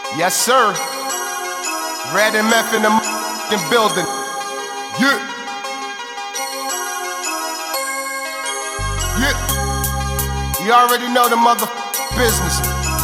Yes, sir. Red and Meth in the building. Yeah. Yeah. You already know the business.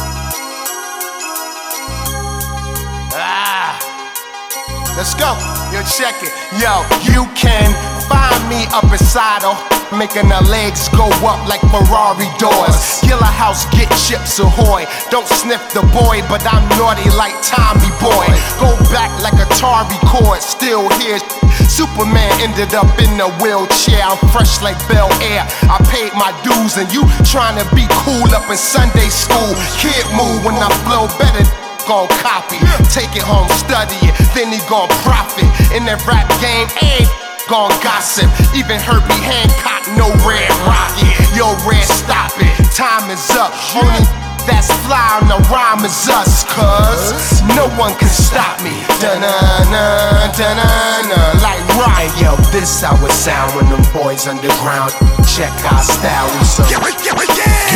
Let's go. Yo, check it. Yo, you can find me up inside of making the legs go up like Ferrari doors. Killer House, get chips ahoy. Don't sniff the boy, but I'm naughty like Tommy Boy. Go back like Atari cord, still here. Superman ended up in a wheelchair. I'm fresh like Bel Air. I paid my dues and you trying to be cool up in Sunday school. Kid move when I flow better. Gon' copy, take it home, study it, then he gon' profit. In that rap game, gon' gossip. Even Herbie Hancock, no Red Rocket. Yo, Red, stop it, time is up. Only that's fly on the rhyme is us, cuz no one can stop me. Da-na-na, da-na-na, like rock. Hey yo, this how it sound when them boys underground. Check our style, we so get over.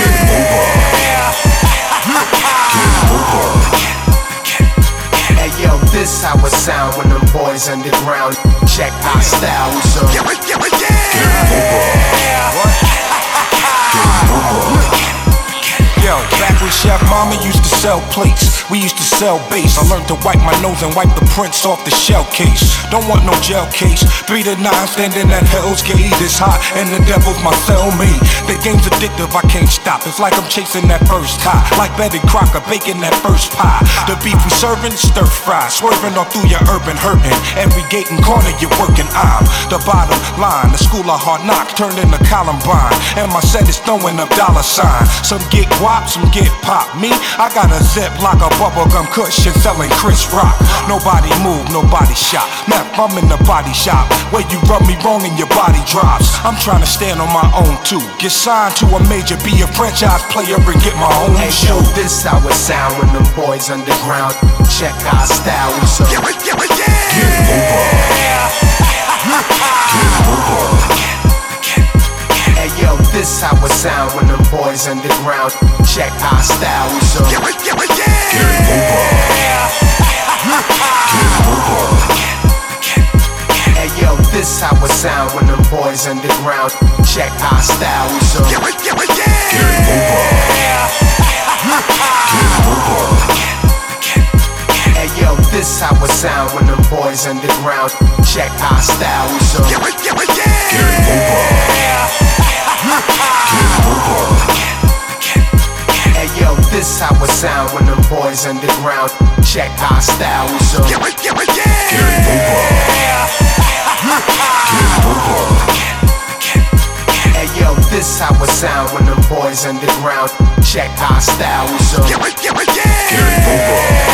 Hey yo, this how it sound when them boys underground. Check our style, we so get Yo, back when Chef Mama used to sell plates, we used to sell bass. I learned to wipe my nose and wipe the prints off the shell case. Don't want no gel case. 3 to 9 standing at Hell's Gate. It's hot and the devil's my cellmate. The game's addictive, I can't stop. It's like I'm chasing that first high. Like Betty Crocker baking that first pie. The beef we serving, stir fry. Swerving all through your urban hurting. Every gate and corner you're working, I'm the bottom line. The school of hard knocks turned into Columbine. And my set is throwing up dollar sign. Some get guap, some get pop. Me, I got a zip like a bubblegum cushion selling Chris Rock. Nobody move, nobody shot. Meth, I'm in the body shop where you rub me wrong and your body drops. I'm trying to stand on my own too. Get signed to a major, be a franchise player and get my own show. This how it sound when them boys underground. Check our style, we so get over. Hey yo, this how it sound when them boys underground. Check our style, we so get over. Hey yo, this how it sound when them boys underground. Check our style, we so get over. Hey yo, this how it sound when them boys underground. Check our style, we so get over. Hey yo, this how it sound when them boys underground. Check our style, we so get over. Hey yo, this how it sound when them boys underground. Check our style, we so get over.